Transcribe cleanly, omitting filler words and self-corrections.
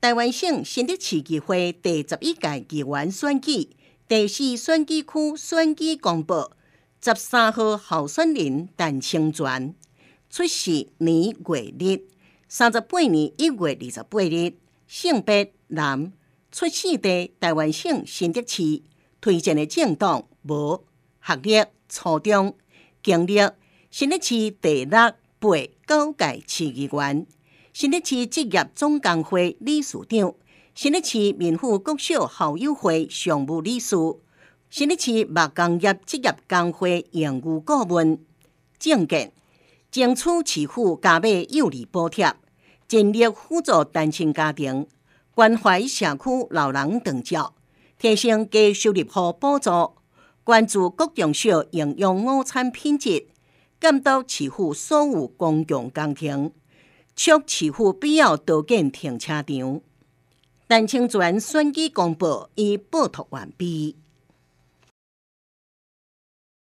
台湾省新北市议会第11届议员选举第4选举区选举公报13号候选人陈清泉，出世年月日38年1月28日，性别男，出世地台湾省新北市，推荐的政党无，学历初中，经历新北市第6、8、9届市议员，新北市职业总工会理事长，新北市民府国小校友会常务理事，新北市木工业职业工会营务顾问。政见：争取市府加码幼儿补贴，尽力辅助单亲家庭，关怀社区老人长照，提升低收入户补助，关注各中小营养午餐品质，监督市府所有公共工程，促市府必要多建停车场。陈清泉选举公报已报读完毕。